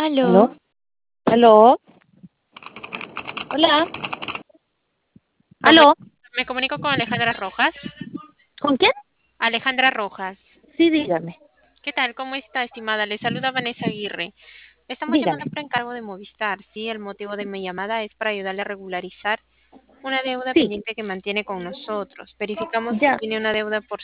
Aló, ¿Aló? ¿Aló? Hola. ah, bueno, ¿Aló? me comunico con Alejandra Rojas. ¿Con quién? Alejandra Rojas. Sí, dígame. ¿Qué tal? ¿Cómo está, estimada? Le saluda Vanessa Aguirre. Le estamos llamando Dígame. por encargo de Movistar, ¿sí? El motivo de mi llamada es para ayudarle a regularizar una deuda Sí, pendiente que mantiene con nosotros. Verificamos que ya. tiene una deuda por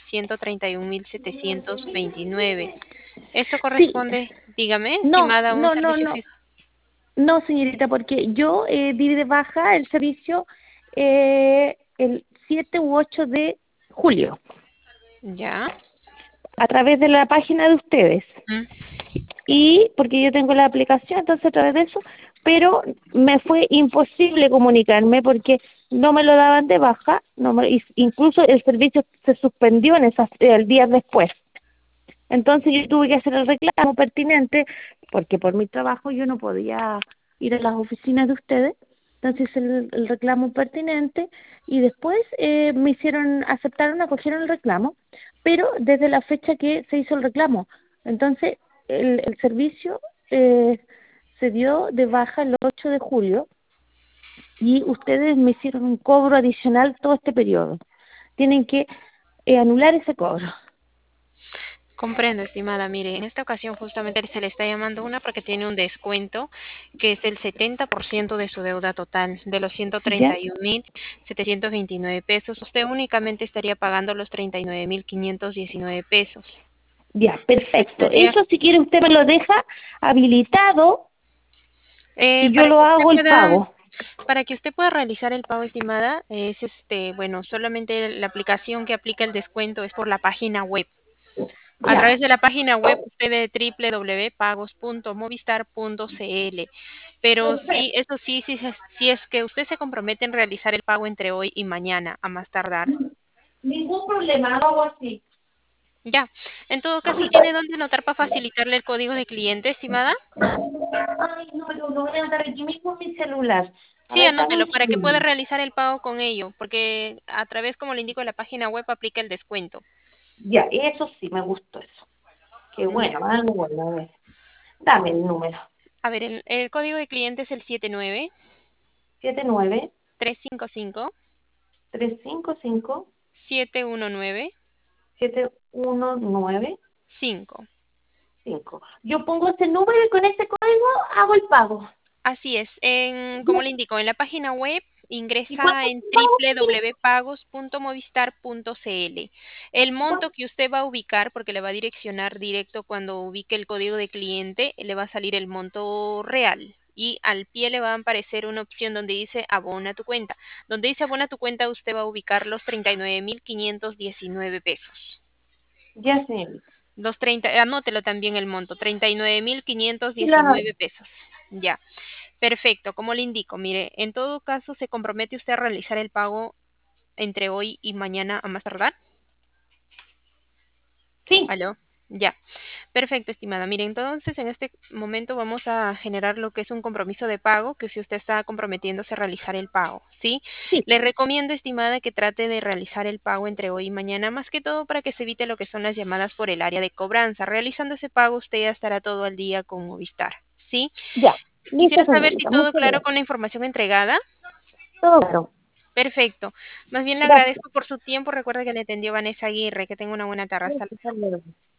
131.729. ¿Esto Sí. corresponde, dígame, No, estimada, a un no, no, servicio no. No, señorita, porque yo di de baja el servicio el 7 u 8 de julio ¿Ya? a través de la página de ustedes. Mm. Y porque yo tengo la aplicación, entonces a través de eso, pero me fue imposible comunicarme porque no me lo daban de baja, incluso el servicio se suspendió el día después. Entonces yo tuve que hacer el reclamo pertinente porque por mi trabajo yo no podía ir a las oficinas de ustedes. Entonces hice el reclamo pertinente y después acogieron el reclamo, pero desde la fecha que se hizo el reclamo. Entonces el servicio eh, se dio de baja el 8 de julio y ustedes me hicieron un cobro adicional todo este periodo. Tienen que anular ese cobro. Comprendo, estimada. Mire, en esta ocasión justamente se le está llamando una porque tiene un descuento que es el 70% de su deuda total, de los ¿Ya? 131.729 pesos. Usted únicamente estaría pagando los 39.519 pesos. Ya, perfecto. Estaría, Eso si quiere usted me lo deja habilitado y yo para lo que usted hago el pueda, pago. para que usted pueda realizar el pago, estimada, es bueno, solamente la aplicación que aplica el descuento es por la página web. A Ya, través de la página web usted de www.pagos.movistar.cl. Pero sí, eso sí, sí es que usted se compromete en realizar el pago entre hoy y mañana, a más tardar. ningún problema, lo hago así. Ya. En todo caso, ¿tiene dónde anotar para facilitarle el código de cliente, estimada? Ay, no, lo voy a dar aquí mismo en mi celular. A Sí, ver, dame anótelo un para que pueda segundo. realizar el pago con ello, porque a través, como le indico, de la página web aplica el descuento. Ya, eso sí, me gustó eso. Qué Ya. bueno, algo bueno, a ver. Dame el número. A ver, el código de cliente es el 79 79 355 355 719 5. 5. Yo pongo ese número y con ese código hago el pago. Así es. Como le indico, en la página web ¿Y cuánto ingresa es en el pago? www.pagos.movistar.cl. El monto que usted va a ubicar, porque le va a direccionar directo cuando ubique el código de cliente, le va a salir el monto real. Y al pie le va a aparecer una opción donde dice abona tu cuenta. Donde dice abona tu cuenta, usted va a ubicar los 39.519 pesos. Ya, señorita. Anótelo también el monto, treinta y nueve mil quinientos Sí, la diecinueve pesos. Ya. Perfecto, como le indico, mire, en todo caso se compromete usted a realizar el pago entre hoy y mañana a más tardar. Sí, ¿Aló? Ya. Perfecto, estimada. Mire, entonces en este momento vamos a generar lo que es un compromiso de pago, que si usted está comprometiéndose a realizar el pago, ¿sí? sí, Le recomiendo, estimada, que trate de realizar el pago entre hoy y mañana, más que todo para que se evite lo que son las llamadas por el área de cobranza. Realizando ese pago, usted ya estará todo al día con Movistar, ¿sí? ya. Listo, Quisiera saber si señorita. todo Muchas claro gracias. con la información entregada. Todo claro. Perfecto. Más bien le Gracias. agradezco por su tiempo. Recuerda que le atendió Vanessa Aguirre. Que tenga una buena tarde. Hasta Gracias, hasta luego.